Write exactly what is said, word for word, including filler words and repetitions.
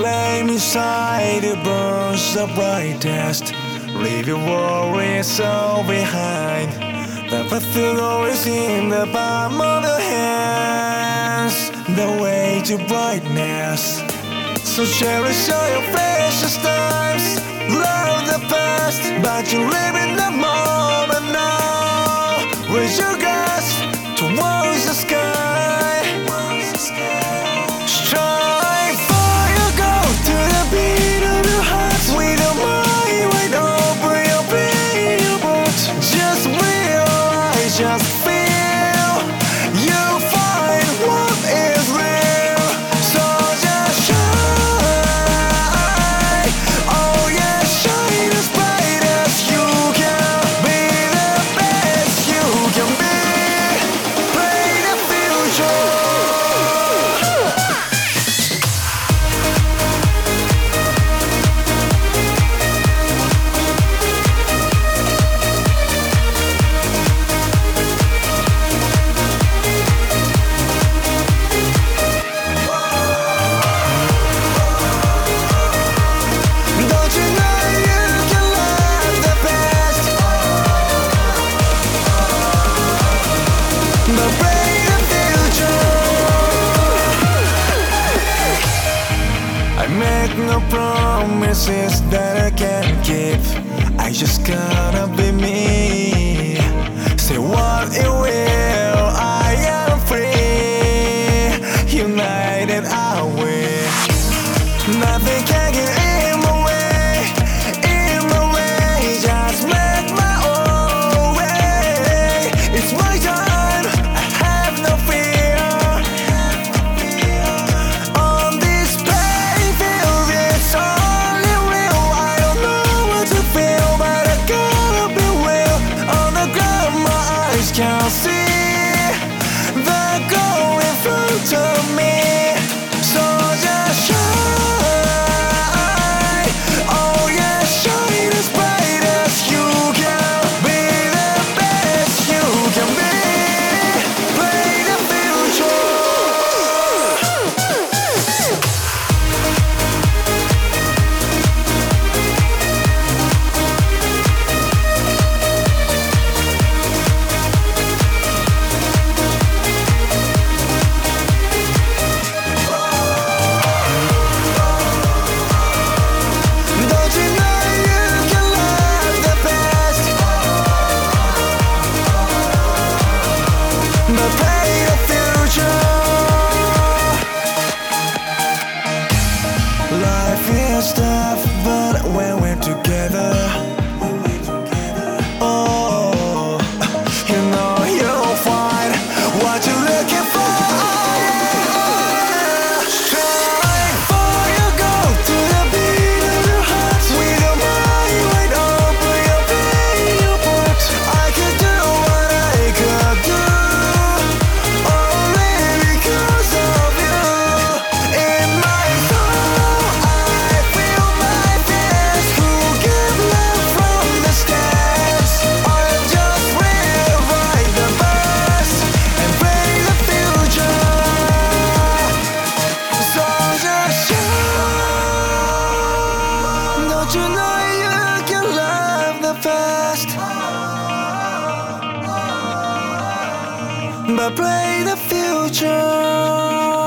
flame inside it burns the brightest. Leave your worries all behind. The path to glory is in the palm of your hands. The way to brightness. So cherish all your precious times. Love the past, but you live in the moment now. Raise your glass towards the sky. Strive for your goal to the beat of your heart. With your mind wide open, your brain, your boat. Just realize, just feel. You find what is real. So just shine. Oh yeah, shine as bright as you can. Be the best you can be. Play the future. Don't you know you can love the best? But bring the future. I make no promises that I can't keep. I just gotta be me. Say what it will. I am free. United I will. Nothing can get in my way, in my way. Just make my own way. It's my time, I have no fear. On this playfield, it's only real. I don't know what to feel, but I gotta be real. On the ground, my eyes can see the goal in front of me. So just shine. Oh yeah, shine as bright as you can. Be the best you can be. Play the future. Don't you know you can love the best? But play the future. Life is tough, but when we're together, oh, you know you'll find what you're looking for. Strive for your goal to the beat of your heart. With your mind wide open, your brain, your boat. I could do what I could do, only because of you. In my soul, I feel my fears. Who give love from the steps? I'll just rewrite the past and bring the future. So just shine. Don't you know you can love the past? But play the future.